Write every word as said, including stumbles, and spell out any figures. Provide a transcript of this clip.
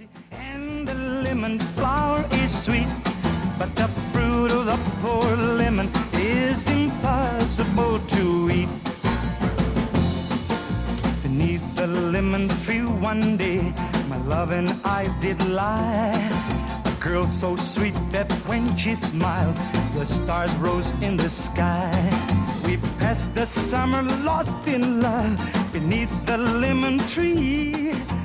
And the lemon flower is sweet, but the fruit of the poor lemon is impossible to eat. Beneath the lemon tree one day, my love and I did lie. A girl so sweet that when she smiled, the stars rose in the sky. We passed the summer lost in love beneath the lemon tree.